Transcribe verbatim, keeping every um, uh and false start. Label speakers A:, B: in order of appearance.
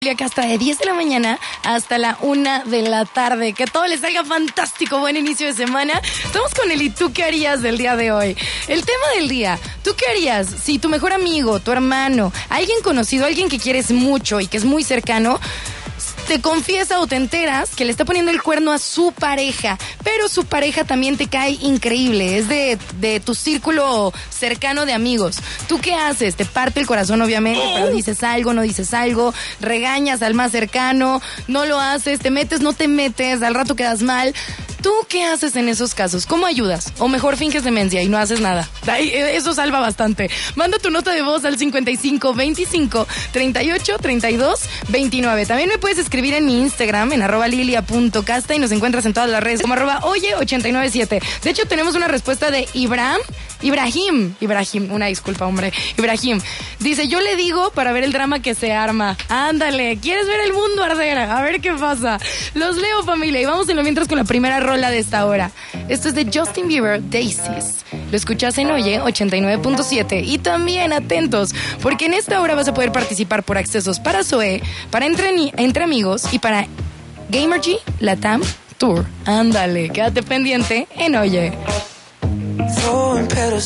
A: estoy acá hasta de diez de la mañana hasta la una de la tarde. Que todo les salga fantástico, buen inicio de semana. Estamos con el ¿y tú qué harías del día de hoy? El tema del día, ¿tú qué harías si tu mejor amigo, tu hermano, alguien conocido, alguien que quieres mucho y que es muy cercano, te confiesa o te enteras que le está poniendo el cuerno a su pareja, pero su pareja también te cae increíble, es de, de tu círculo cercano de amigos? ¿Tú qué haces? Te parte el corazón, obviamente, pero dices algo, no dices algo, regañas al más cercano, no lo haces, te metes, no te metes, al rato quedas mal. ¿Tú qué haces en esos casos? ¿Cómo ayudas? O mejor finges demencia y no haces nada. Eso salva bastante. Manda tu nota de voz al cincuenta y cinco veinticinco treinta y ocho treinta y dos veintinueve. También me puedes escribir en mi Instagram, en arroba lilia punto casta, y nos encuentras en todas las redes como arroba oye ochenta y nueve siete. De hecho, tenemos una respuesta de Ibrahim. Ibrahim. Ibrahim, una disculpa, hombre. Ibrahim. Dice, yo le digo para ver el drama que se arma. Ándale, ¿quieres ver el mundo arder? A ver qué pasa. Los leo, familia, y vamos en lo mientras con la primera rola de esta hora. Esto es de Justin Bieber, Daisies. Lo escuchas en Oye ochenta y nueve punto siete. Y también atentos, porque en esta hora vas a poder participar por accesos para Zoe, para Entre, entre Amigos y para Gamergy Latam Tour. Ándale, quédate pendiente en Oye.
B: Throwing petals